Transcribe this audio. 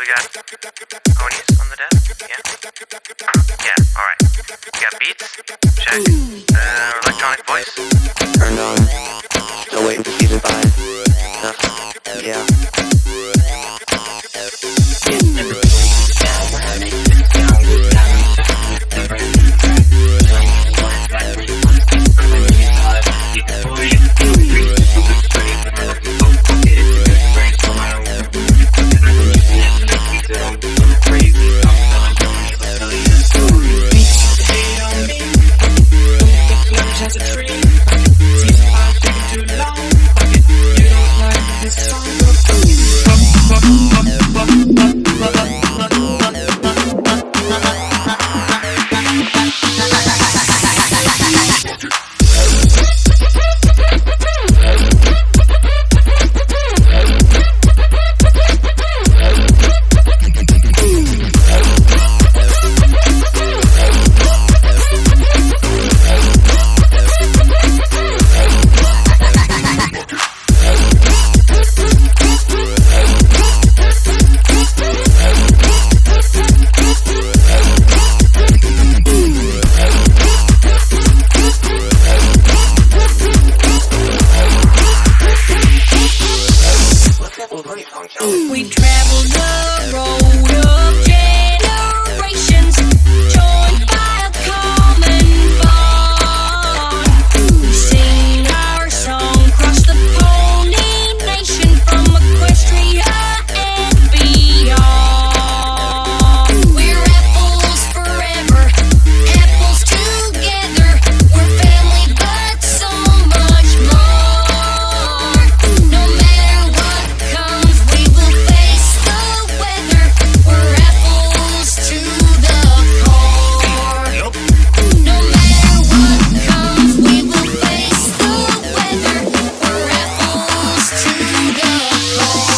we got ponies on the desk? Yeah? Yeah, alright. We got beats? Check. Electronic voice? Turned on. Still waiting for season 5. Yeah. We travel the road of generations, joined by a common bond. We sing our song across the Pony Nation, from Equestria and beyond. We're apples forever, apples together. We're family, but so much more. No matter what comes, we will face the weather. We're apples to the core. No matter what comes, we will face the weather. We're apples to the core.